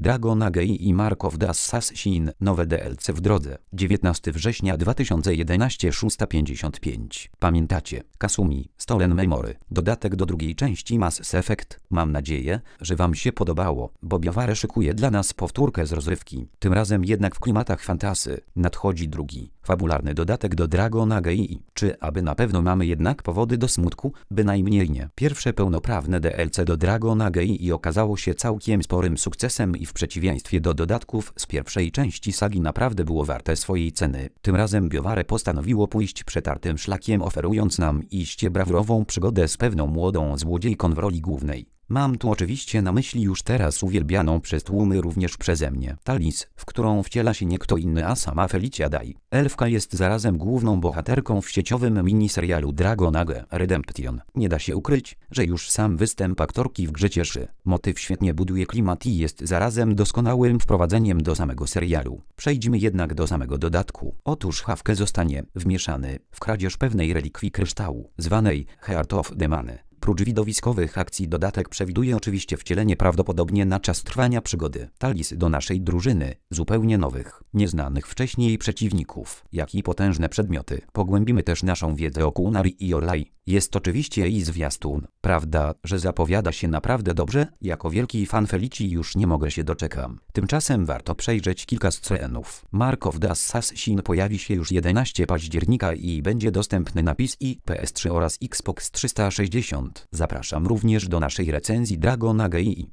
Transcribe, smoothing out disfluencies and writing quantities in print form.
Dragon Age i Mark of the Assassin, nowe DLC w drodze. 19 września 2011 6:55. Pamiętacie? Kasumi, Stolen Memory. Dodatek do drugiej części Mass Effect. Mam nadzieję, że wam się podobało, bo BioWare szykuje dla nas powtórkę z rozrywki. Tym razem jednak w klimatach fantasy. Nadchodzi drugi, fabularny dodatek do Dragon Age. Czy aby na pewno mamy jednak powody do smutku? Bynajmniej nie. Pierwsze pełnoprawne DLC do Dragon Age okazało się całkiem sporym sukcesem i w przeciwieństwie do dodatków z pierwszej części sagi naprawdę było warte swojej ceny. Tym razem BioWare postanowiło pójść przetartym szlakiem, oferując nam iście brawurową przygodę z pewną młodą złodziejką w roli głównej. Mam tu oczywiście na myśli już teraz uwielbianą przez tłumy również przeze mnie Talis, w którą wciela się nie kto inny a sama Felicia Day. Elfka jest zarazem główną bohaterką w sieciowym miniserialu Dragon Age Redemption. Nie da się ukryć, że już sam występ aktorki w grze cieszy. Motyw świetnie buduje klimat i jest zarazem doskonałym wprowadzeniem do samego serialu. Przejdźmy jednak do samego dodatku. Otóż Hawke zostanie wmieszany w kradzież pewnej relikwii kryształu, zwanej Heart of the Many. Prócz widowiskowych akcji dodatek przewiduje oczywiście wcielenie prawdopodobnie na czas trwania przygody Talis do naszej drużyny, zupełnie nowych, nieznanych wcześniej przeciwników, jak i potężne przedmioty. Pogłębimy też naszą wiedzę o Qunari i Orlai. Jest oczywiście jej zwiastun. Prawda, że zapowiada się naprawdę dobrze? Jako wielki fan Felici już nie mogę się doczekam. Tymczasem warto przejrzeć kilka scenów. Mark of the Assassin pojawi się już 11 października i będzie dostępny na PC, PS3 oraz Xbox 360. Zapraszam również do naszej recenzji Dragon Age.